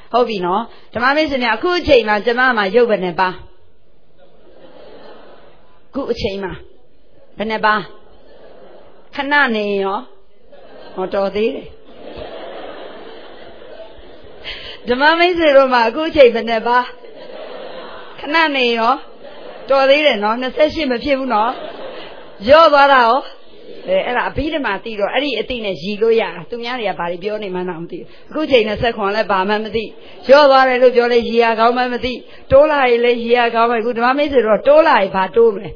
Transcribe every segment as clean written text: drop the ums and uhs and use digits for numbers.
ဟုတ်ပြီနော်ဓမ္မမိတ်ဆွေများအခုအချိန်မှာကျမမှာရုပ်ဘယ်နှပါအခုအချိန်မှာဘယ်နှပါခဏနေရောဟောတော်သေးတယ်ဓမ္မမိတ်ဆွေတို့မှာအခုအချိန်ဘယ်နှပါခဏနေရောတော်သေးတယ်နော်28မဖြစ်ဘူးနော်ရော့သွားတာရောအဲ့ဒါအဘိဓမ္မာသိတော့အဲ့ဒီအသိနဲ့ရည်လို့ရတာသူများတွေကဘာတွေပြောနေမှန်းတော့မသိဘူးအခုချိန်29လဲဘာမှမသိရော့သွားတယ်လို့ပြောလဲရည်ရကောင်းမှမသိတိုးလာရင်လဲရည်ရကောင်းမှအခုဓမ္မမိတ်ဆွေတို့တိုးလာရင်ဘာတိုးမလဲ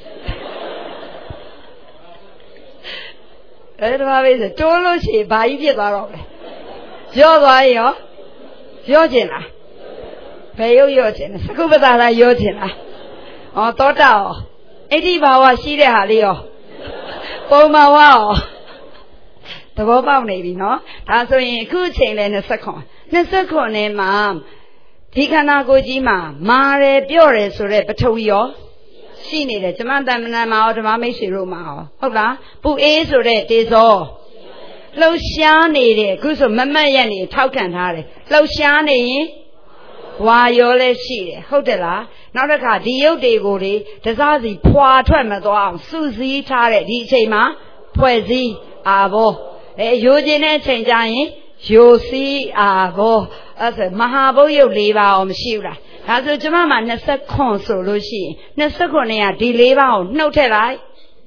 အဲ့ဓမ္မမိတ်ဆွေတိုးလို့ရှိရင်ဘာကြီးဖြစ်သွားတော့လဲရော့သွားရင်ရော့ကျင်လားဘယ်ရုပ်ရော့ကျင်လဲသကုပ္ပတာလားရော့ကျင်လားဩသောတာရောအဋ္ဌိဘာဝရှိတဲ့ဟာလေးရောပုံမှန်ဝါရောသဘောပေါက်နေပြီနော်ဒါဆိုရင်အခုအချိန်လဲ29နဲ့မှာဒီခန္ဓာကိုယ်ကြီးမှာမာတယ်ပြော့တယ်ဆိုတဲ့ပထဝီရောရှိနေတယ်ကျမတမ္မဏမှာရောဓမ္မမိတ်ဆွေတို့မှာရောဟုတ်လားပူအေးဆိုတဲ့တေဇောလှုပ်ရှားနေတယ်အခုဆိုမမတ်ရက်နေထောက်ခံထားတယ်လှုပ်ရှားနေရင်ဝါရောလည်းရှိတယ်ဟုတ်တယ်လားနောက်တစ်ခါဒီရုပ်တွေကိုလေတစားစီဖွာထွက်မသွားအောင်စုစည်းထားတဲ့ဒီအချိန်မှာဖွဲ့စည်းအာဘောရိုးခြင်းတဲ့အချိန်ကျရင်ရိုးစည်းအာဘောအဲ့ဆိုမဟာဘုတ်ရုပ်၄ပါးအောင်မရှိဘူးလားဒါဆိုကျမမှာ29ဆိုလို့ရှိရင်29နဲ့ကဒီ၄ပါးကိုနှုတ်ထည့်လိုက်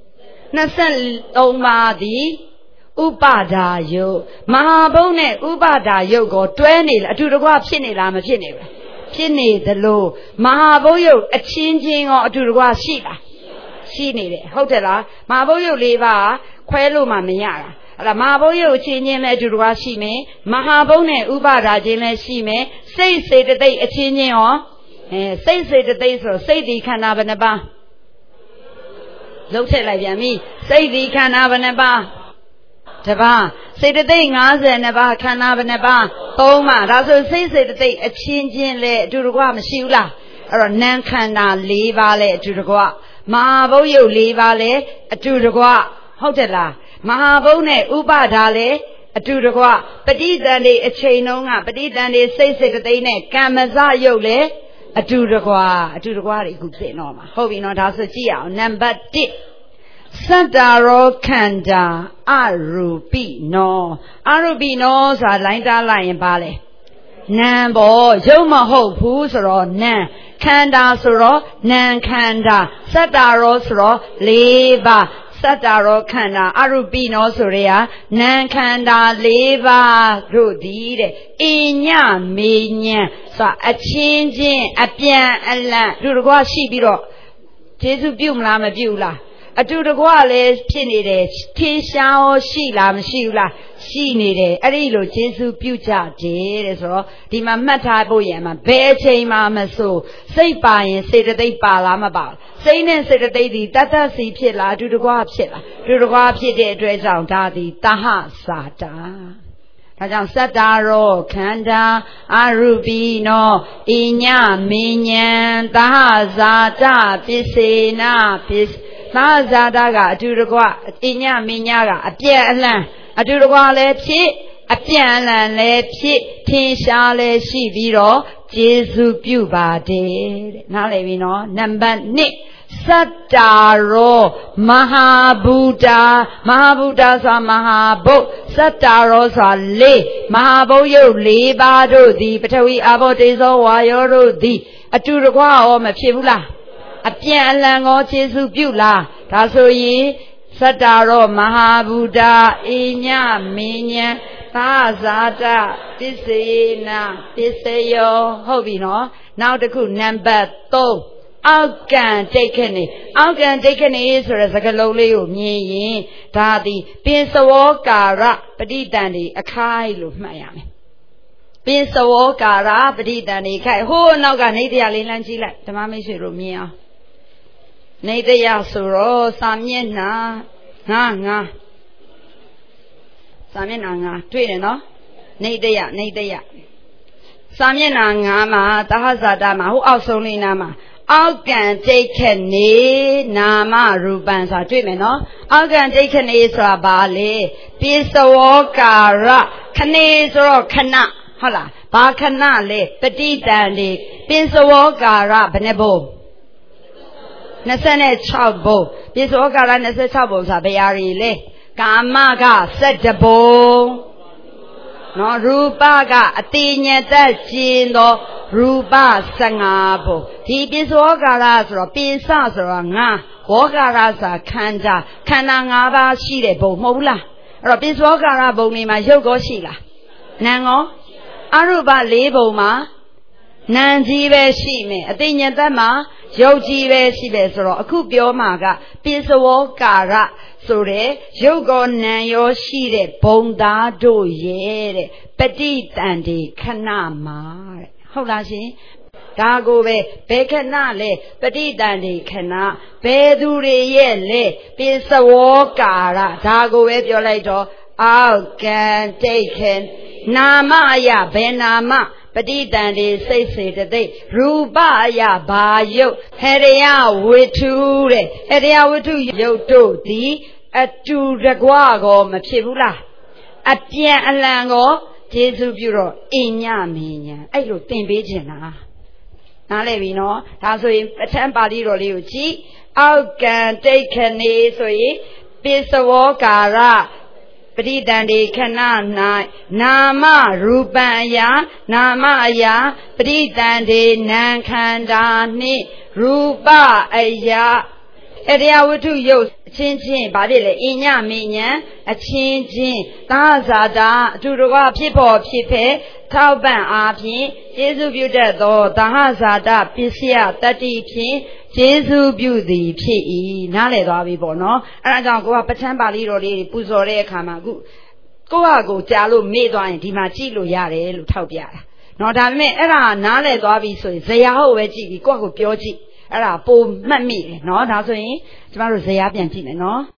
23ပါးဒီဥပါဒါယုတ်မဟာဘုတ်နဲ့ဥပါဒါယုတ်ကိုတွဲနေလားအတူတကွဖြစ်နေလားမဖြစ်နေဘူးဖြစ်နေသလိုမဟာဘုတ်ယုတ်အချင်းချင်းရောအတူတကွရှိလားရှိနေတယ်ဟုတ်တယ်လားမဟာဘုတ်ယုတ်၄ပါးခွဲလို့မှမရတာအဲ့ဒါမဟာဘုတ်ယုတ်အချင်းချင်းလည်းအတူတကွရှိမယ်မဟာဘုတ်နဲ့ဥပါဒါချင်းလည်းရှိမယ်စိတ်စေတသိက်အချင်းချင်းရောစိတ်စေတသိက်ဆိုစိတ်ဒီခန္ဓာဘယ်နှပါလုံးထည့်လိုက်ပြန်ပြီစိတ်ဒီခန္ဓာဘယ်နှပါတပါးစေတသိက်52ပါးခန္ဓာဘယ်နှပါ3ပါဒါဆိုစိတ်စေတသိက်အချင်းချင်းလဲအတူတကွမရှိဘူးလားအဲ့တော့နာမ်ခန္ဓာ4ပါးလဲအတူတကွမဟာဘုတ်ရုပ်4ပါးလဲအတူတကွဟုတ်တယ်လားမဟာဘုတ်နဲ့ဥပါဒါလဲအတူတကွပဋိသန္ဓေအချိန်လုံးကပဋိသန္ဓေစိတ်စေတသိက်နဲ့ကမ္မဇရုပ်လဲအတူတကွတွေအခုသိတော့မှာဟုတ်ပြီနော်ဒါဆိုကြည့်အောင်နံပါတ်1စတ္တရောခန္ဓာအရူပိနောဆိုတာလိုင်းတားလိုက်ရင်ပါလေနာမ်ပေါ်ရုပ်မဟုတ်ဘူးဆိုတော့နာမ်ခန္ဓာဆိုတော့နာမ်ခန္ဓာစတ္တရောဆိုတော့၄ပါးစတ္တရောခန္ဓာအရူပိနောဆိုရဲဟာနာမ်ခန္ဓာ၄ပါးတို့သည်တဲ့အညမေညံဆိုအချင်းချင်းအပြန်အလှန်တို့တကွာရှိပြီးတော့ကျေစုပြုမလားမပြုလားအတူတကွလည်းဖြစ်နေတယ်ထင်ရှားရှိလားမရှိဘူးလားရှိနေတယ်အဲ့ဒီလိုကျေစုပြုကြတယ်တဲ့ဆိုတော့ဒီမှာမှတ်ထားဖို့ရမှာဘယ်အချိန်မှမဆိုစိတ်ပါရင်စေတသိက်ပါလားမပါဘူးစိတ်နဲ့စေတသိက်ဒီတတ္တစီဖြစ်လားအတူတကွဖြစ်လားအတူတကွဖြစ်တဲ့အတွက်ကြောင့်ဒါသည်တဟဇာတာဒါကြောင့်စတ္တရောခန္ဓာအရူပိနောအညမေညံတဟဇာတပစ္စေနာပစ္သာဇာတာကအတူတကွအညမညကအပြည့်အလှန်အတူတကွလည်းဖြစ်အပြည့်အလှန်လည်းဖြစ်ထင်ရှားလည်းရှိပြီးတော့ကျေစုပြုပါတယ်တဲ့နားလည်ပြီနော်နံပါတ်1စတ္တာရောမဟာဘူတာဆိုတာမဟာဘုတ်စတ္တာရောဆိုတာ4မဟာဘုတ်ရုပ်4ပါးတို့သည်ပထဝီအာဘောတေဇောဝါယောတို့သည်အတူတကွရောမဖြစ်ဘူးလားအပြန်အလှန်ကိုကျေစုပြုလားဒါဆိုရင်စတ္တာရောမဟာဘူတာအညမေညံသာဇာတပစ္စေနာပစ္စယောဟုတ်ပြီနော်နောက်တစ်ခုနံပါတ်3အောက်ကံဒိဋ္ဌိဆိုတဲ့စကားလုံးလေးကိုမြင်ရင်ဒါသည်ပင်စဝောကာရပဋိသန္ဓေအခိုက်လို့မှတ်ရမယ်ပင်စဝောကာရပဋိသန္ဓေခိုက်ဟိုးနောက်ကနေတရားလေးလှမ်းကြည့်လိုက်ဓမ္မမိတ်ဆွေတို့မြင်အောင်နေတရားဆိုတော့စာမျက်နှာ9စာမျက်နှာ9တွေ့တယ်နော်နေတရားစာမျက်နှာ9မှာသဟဇာတမှာဟိုအောက်ဆုံးလေးနားမှာအောက်ကံဒိဋ္ဌနေနာမရူပံဆိုတာတွေ့မယ်နော်အောက်ကံဒိဋ္ဌနေဆိုတာဘာလဲပိစဝောကာရခဏေဆိုတော့ခဏဟုတ်လားဘာခဏလဲပฏิတန်ဒီပိစဝောကာရဘယ်နှဘုံ26ဘုံပိစဝောကာရ26ဘုံဆိုတာဘယ်ဟာတွေလဲကာမက17ဘုံနော်ရူပကအတိညာတတ်ကျင်သောရူပ15ဘုံဒီပိစဝောကာရဆိုတော့ပိစဆိုတော့ငါဝောကာရဆိုတာခန္ဓာ5ပါးရှိတဲ့ဘုံမဟုတ်ဘူးလားအဲ့တော့ပိစဝောကာရဘုံတွေမှာရုပ်ကောရှိလားနာမ်ကောအရူပ4ဘုံမှာနာမ်ကြီးပဲရှိမယ်အတိညာတတ်မှာရုပ်ကြီးပဲရှိတယ်ဆိုတော့အခုပြောမှာကပိစဝောကာရဆိုတဲ့ရုပ်ကောနာမ်ရောရှိတဲ့ဘုံသားတို့ရဲ့တဲ့ပฏิတန်ဒီခဏမှာတဲ့ဟုတ်လားရှင်ဒါကိုပဲဘယ်ခဏလဲပฏิတန်ဒီခဏဘယ်သူတွေရဲ့လဲပိစဝောကာရဒါကိုပဲပြောလိုက်တော့အောက်ကံတိတ်ခင်နာမအယဘယ်နာမပฏิတန်ဒီစိတ်စေတသိက်ရူပအယဘာယုတ်ဟရိယဝိထုတဲ့ဟရိယဝိထုယုတ်တို့သည်အတူတကွကောမဖြစ်ဘူးလားအပြန်အလှန်ကောကျေစုပြုတော့အညမင်းညာအဲ့လိုသင်ပေးခြင်းလားနားလည်ပြီနော်ဒါဆိုရင်ပဋ္ဌာန်းပါဠိတော်လေးကိုကြည့်အောက်ကံတိတ်ခဏေဆိုရင်ပိစဝောကာရပฏิတန်ဒီခဏ၌နာမရူပံအရာနာမအရာပฏิတန်ဒီနာခန္ဓာနှင့်ရူပအရာအရိယဝတ္ထုယုတ်အချင်းချင်းဗာဖြစ်လေအညမဉ္ဉံအချင်းချင်းသာဇာတာအတူတကွဖြစ်ပေါ်ဖြစ်ဖဲထောက်ပံ့အားဖြင့်ကျေစုပြုတတ်သောသဟဇာတပစ္စယတတ္တိဖြင့်ကျေစုပြုသည်ဖြစ်၏နားလည်သွားပြီပေါ့နော်အဲဒါကြောင့်ကိုကပဋ္ဌာန်းပါဠိတော်လေးပူဇော်တဲ့အခါမှာအခုကိုကကိုကြားလို့မေ့သွားရင်ဒီမှာကြည့်လို့ရတယ်လို့ထောက်ပြတာနော်ဒါပေမဲ့အဲ့ဒါနားလည်သွားပြီဆိုရင်ဇရာဟုတ်ပဲကြည့်ပြီးကိုကကိုပြောကြည့်အဲ့ဒါပုံမှတ်မိတယ်နော်ဒါဆိုရင်ကျမတို့ဇရာပြန်ကြည့်မယ်နော်